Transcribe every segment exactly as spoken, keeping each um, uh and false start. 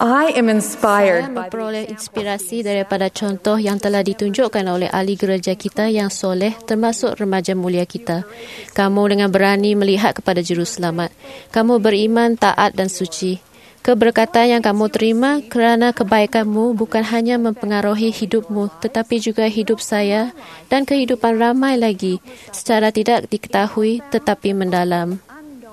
I am Saya inspired by memperoleh inspirasi daripada contoh yang telah ditunjukkan oleh ahli gereja kita yang soleh, termasuk remaja mulia kita. Kamu dengan berani melihat kepada Juru Selamat. Kamu beriman, taat dan suci. Keberkatan yang kamu terima kerana kebaikanmu bukan hanya mempengaruhi hidupmu, tetapi juga hidup saya dan kehidupan ramai lagi secara tidak diketahui tetapi mendalam.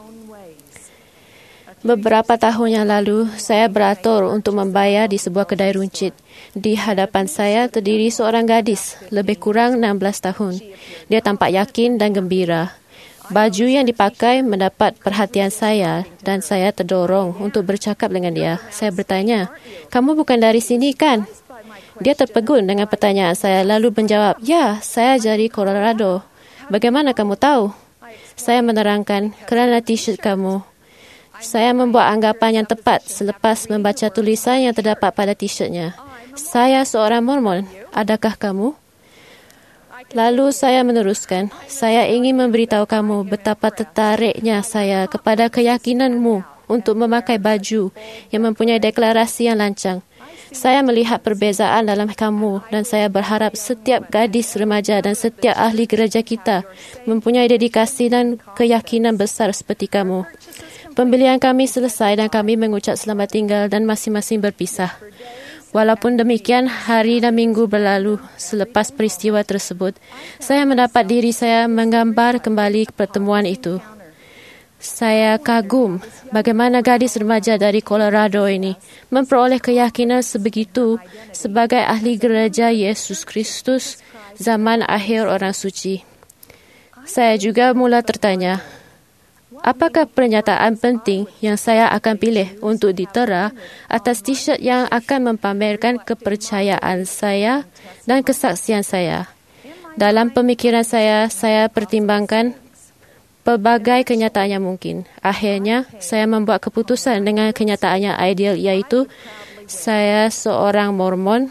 Beberapa tahun yang lalu, saya beratur untuk membayar di sebuah kedai runcit. Di hadapan saya terdiri seorang gadis, lebih kurang enam belas tahun. Dia tampak yakin dan gembira. Baju yang dipakai mendapat perhatian saya dan saya terdorong untuk bercakap dengan dia. Saya bertanya, "Kamu bukan dari sini kan?" Dia terpegun dengan pertanyaan saya lalu menjawab, "Ya, saya dari Colorado." "Bagaimana kamu tahu?" Saya menerangkan, "Kerana t-shirt kamu." Saya membuat anggapan yang tepat selepas membaca tulisan yang terdapat pada t-shirtnya. "Saya seorang Mormon. Adakah kamu?" Lalu saya meneruskan, "Saya ingin memberitahu kamu betapa tertariknya saya kepada keyakinanmu untuk memakai baju yang mempunyai deklarasi yang lancang. Saya melihat perbezaan dalam kamu dan saya berharap setiap gadis remaja dan setiap ahli gereja kita mempunyai dedikasi dan keyakinan besar seperti kamu." Pembelian kami selesai dan kami mengucap selamat tinggal dan masing-masing berpisah. Walaupun demikian, hari dan minggu berlalu selepas peristiwa tersebut, saya mendapat diri saya menggambar kembali pertemuan itu. Saya kagum bagaimana gadis remaja dari Colorado ini memperoleh keyakinan sebegitu sebagai ahli gereja Yesus Kristus zaman akhir orang suci. Saya juga mula tertanya, apakah pernyataan penting yang saya akan pilih untuk ditera atas t-shirt yang akan mempamerkan kepercayaan saya dan kesaksian saya? Dalam pemikiran saya, saya pertimbangkan pelbagai kenyataan yang mungkin. Akhirnya, saya membuat keputusan dengan kenyataan yang ideal, iaitu saya seorang Mormon,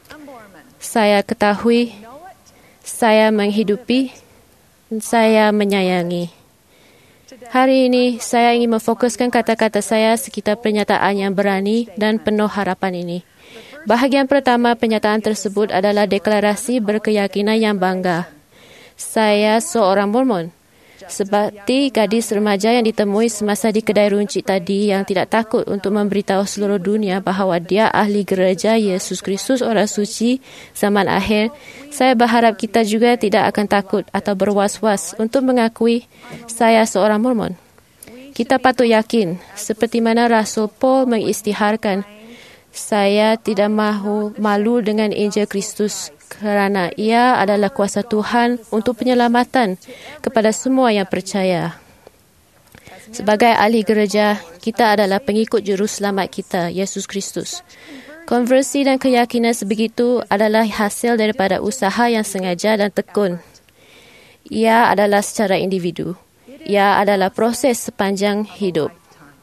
saya ketahui, saya menghidupi, saya menyayangi. Hari ini, saya ingin memfokuskan kata-kata saya sekitar pernyataan yang berani dan penuh harapan ini. Bahagian pertama pernyataan tersebut adalah deklarasi berkeyakinan yang bangga. Saya seorang Mormon. Seperti gadis remaja yang ditemui semasa di kedai runcit tadi yang tidak takut untuk memberitahu seluruh dunia bahawa dia ahli gereja Yesus Kristus orang suci zaman akhir, saya berharap kita juga tidak akan takut atau berwas-was untuk mengakui saya seorang Mormon. Kita patut yakin, seperti mana Rasul Paul mengisytiharkan, saya tidak mahu malu dengan Injil Kristus kerana ia adalah kuasa Tuhan untuk penyelamatan kepada semua yang percaya. Sebagai ahli gereja, kita adalah pengikut Juru Selamat kita, Yesus Kristus. Konversi dan keyakinan sebegitu adalah hasil daripada usaha yang sengaja dan tekun. Ia adalah secara individu. Ia adalah proses sepanjang hidup.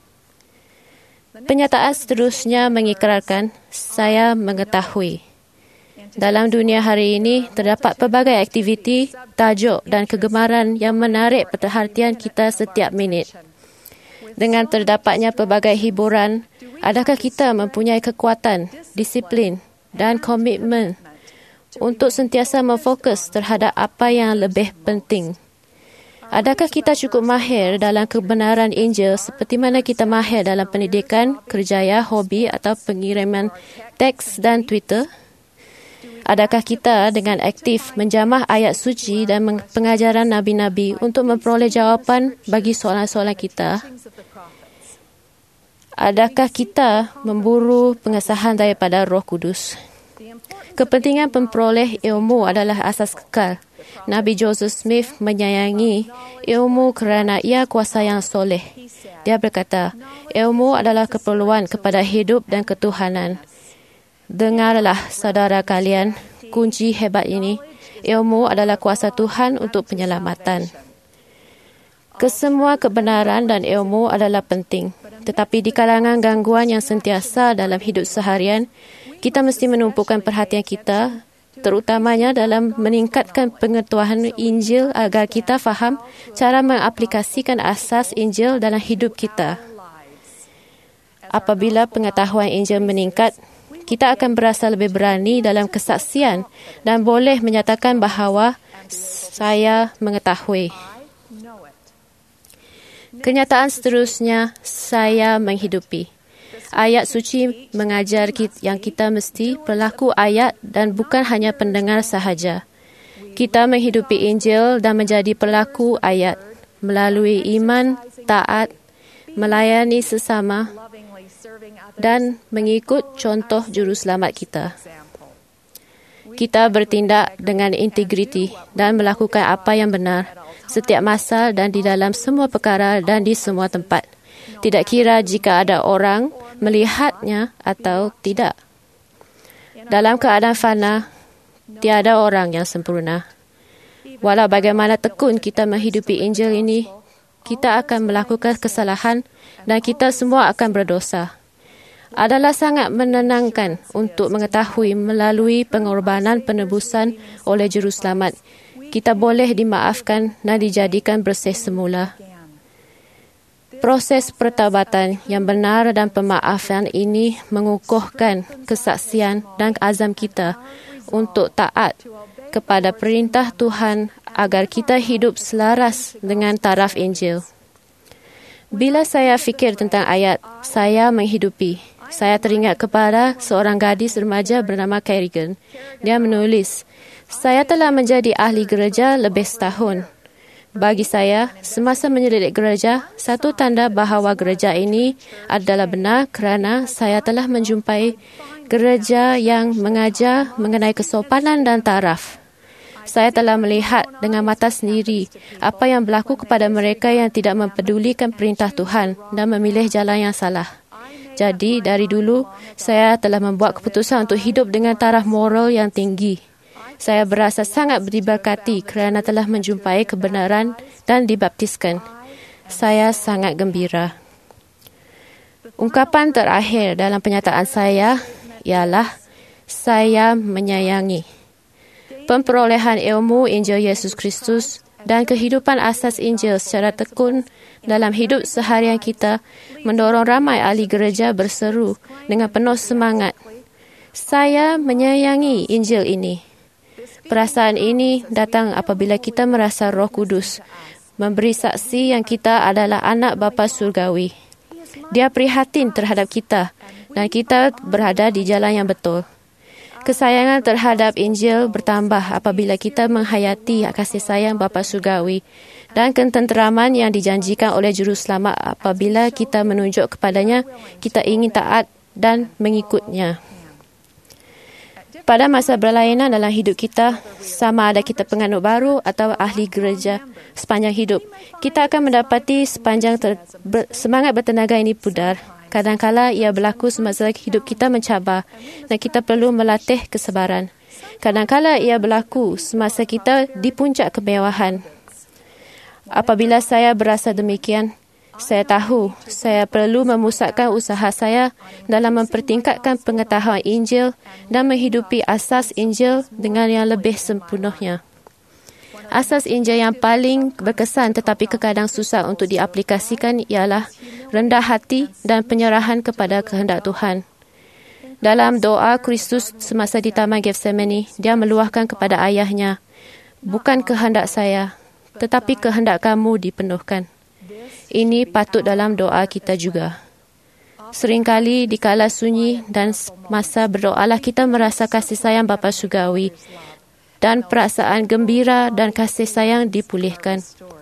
Pernyataan seterusnya mengikrarkan, saya mengetahui. Dalam dunia hari ini, terdapat pelbagai aktiviti, tajuk dan kegemaran yang menarik perhatian kita setiap minit. Dengan terdapatnya pelbagai hiburan, adakah kita mempunyai kekuatan, disiplin dan komitmen untuk sentiasa memfokus terhadap apa yang lebih penting? Adakah kita cukup mahir dalam kebenaran Injil seperti mana kita mahir dalam pendidikan, kerjaya, hobi atau pengiriman teks dan Twitter? Adakah kita dengan aktif menjamah ayat suci dan pengajaran Nabi-Nabi untuk memperoleh jawapan bagi soalan-soalan kita? Adakah kita memburu pengesahan daripada Roh Kudus? Kepentingan memperoleh ilmu adalah asas kekal. Nabi Joseph Smith menyayangi ilmu kerana ia kuasa yang soleh. Dia berkata, ilmu adalah keperluan kepada hidup dan ketuhanan. Dengarlah saudara kalian, kunci hebat ini. Ilmu adalah kuasa Tuhan untuk penyelamatan. Kesemua kebenaran dan ilmu adalah penting. Tetapi di kalangan gangguan yang sentiasa dalam hidup seharian, kita mesti menumpukan perhatian kita, terutamanya dalam meningkatkan pengetahuan Injil agar kita faham cara mengaplikasikan asas Injil dalam hidup kita. Apabila pengetahuan Injil meningkat, kita akan berasa lebih berani dalam kesaksian dan boleh menyatakan bahawa saya mengetahui. Kenyataan seterusnya, saya menghidupi. Ayat suci mengajar kita, yang kita mesti berlaku ayat dan bukan hanya pendengar sahaja. Kita menghidupi Injil dan menjadi pelaku ayat melalui iman, taat, melayani sesama dan mengikut contoh juru selamat kita. Kita bertindak dengan integriti dan melakukan apa yang benar setiap masa dan di dalam semua perkara dan di semua tempat. Tidak kira jika ada orang melihatnya atau tidak. Dalam keadaan fana, tiada orang yang sempurna. Walau bagaimana tekun kita menghidupi Injil ini, kita akan melakukan kesalahan dan kita semua akan berdosa. Adalah sangat menenangkan untuk mengetahui melalui pengorbanan penebusan oleh Juru Selamat, kita boleh dimaafkan dan dijadikan bersih semula. Proses pertawabatan yang benar dan pemaafan ini mengukuhkan kesaksian dan azam kita untuk taat kepada perintah Tuhan agar kita hidup selaras dengan taraf Injil. Bila saya fikir tentang ayat, saya menghidupi, saya teringat kepada seorang gadis remaja bernama Kerrigan. Dia menulis, saya telah menjadi ahli gereja lebih setahun. Bagi saya, semasa menyelidik gereja, satu tanda bahawa gereja ini adalah benar kerana saya telah menjumpai gereja yang mengajar mengenai kesopanan dan taraf. Saya telah melihat dengan mata sendiri apa yang berlaku kepada mereka yang tidak mempedulikan perintah Tuhan dan memilih jalan yang salah. Jadi, dari dulu, saya telah membuat keputusan untuk hidup dengan taraf moral yang tinggi. Saya berasa sangat diberkati kerana telah menjumpai kebenaran dan dibaptiskan. Saya sangat gembira. Ungkapan terakhir dalam penyataan saya ialah saya menyayangi. Pemperolehan ilmu Injil Yesus Kristus dan kehidupan asas Injil secara tekun dalam hidup seharian kita mendorong ramai ahli gereja berseru dengan penuh semangat. Saya menyayangi Injil ini. Perasaan ini datang apabila kita merasa Roh Kudus memberi saksi yang kita adalah anak Bapa Surgawi. Dia prihatin terhadap kita dan kita berada di jalan yang betul. Kesayangan terhadap Injil bertambah apabila kita menghayati kasih sayang Bapa Surgawi dan ketenteraman yang dijanjikan oleh Juru Selamat apabila kita menunjuk kepadanya, kita ingin taat dan mengikutnya. Pada masa berlainan dalam hidup kita, sama ada kita penganut baru atau ahli gereja sepanjang hidup, kita akan mendapati sepanjang ter, ber, semangat bertenaga ini pudar. Kadang-kala ia berlaku semasa hidup kita mencabar dan kita perlu melatih kesabaran. Kadang-kala ia berlaku semasa kita di puncak kemewahan. Apabila saya berasa demikian, saya tahu saya perlu memusatkan usaha saya dalam mempertingkatkan pengetahuan Injil dan menghidupi asas Injil dengan yang lebih sempurna. Asas Injil yang paling berkesan tetapi kadang susah untuk diaplikasikan ialah rendah hati dan penyerahan kepada kehendak Tuhan. Dalam doa Kristus semasa di Taman Getsemani, dia meluahkan kepada ayahnya, bukan kehendak saya, tetapi kehendak kamu dipenuhkan. Ini patut dalam doa kita juga. Seringkali di kala sunyi dan masa berdoalah kita merasa kasih sayang Bapa Surgawi dan perasaan gembira dan kasih sayang dipulihkan.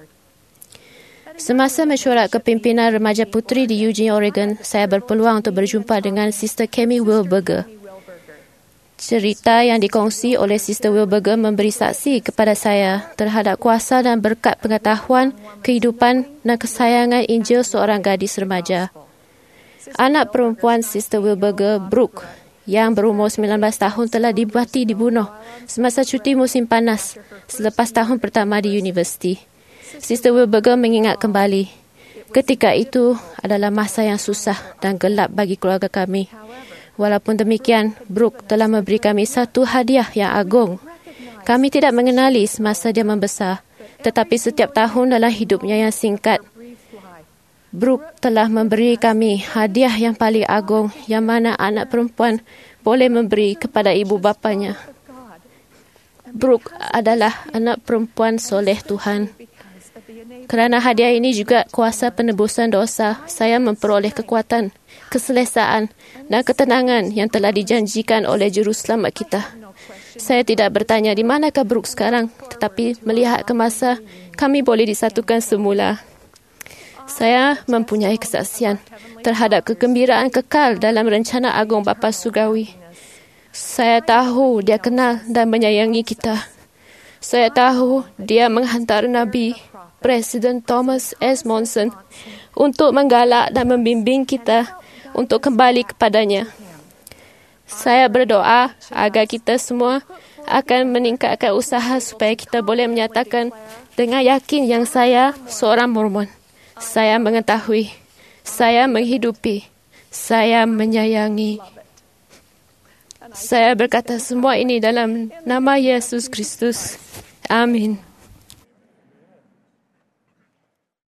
Semasa mesyuarat kepimpinan remaja puteri di Eugene, Oregon, saya berpeluang untuk berjumpa dengan Sister Kemi Wilberger. Cerita yang dikongsi oleh Sister Wilberger memberi saksi kepada saya terhadap kuasa dan berkat pengetahuan, kehidupan dan kesayangan Injil seorang gadis remaja. Anak perempuan Sister Wilberger, Brooke, yang berumur sembilan belas tahun telah dibati dibunuh semasa cuti musim panas selepas tahun pertama di universiti. Sister Wilberger mengingat kembali, ketika itu adalah masa yang susah dan gelap bagi keluarga kami. Walaupun demikian, Brooke telah memberi kami satu hadiah yang agung. Kami tidak mengenali semasa dia membesar, tetapi setiap tahun dalam hidupnya yang singkat, Brooke telah memberi kami hadiah yang paling agung yang mana anak perempuan boleh memberi kepada ibu bapanya. Brooke adalah anak perempuan soleh Tuhan. Kerana hadiah ini juga kuasa penebusan dosa, saya memperoleh kekuatan, keselesaan dan ketenangan yang telah dijanjikan oleh Juru Selamat kita. Saya tidak bertanya di manakah Brooke sekarang, tetapi melihat ke masa kami boleh disatukan semula. Saya mempunyai kesaksian terhadap kegembiraan kekal dalam rencana agung Bapa Surgawi. Saya tahu dia kenal dan menyayangi kita. Saya tahu dia menghantar Nabi Presiden Thomas S. Monson untuk menggalak dan membimbing kita untuk kembali kepadanya. Saya berdoa agar kita semua akan meningkatkan usaha supaya kita boleh menyatakan dengan yakin yang saya seorang Mormon. Saya mengetahui, saya menghidupi, saya menyayangi. Saya berkata semua ini dalam nama Yesus Kristus. Amin.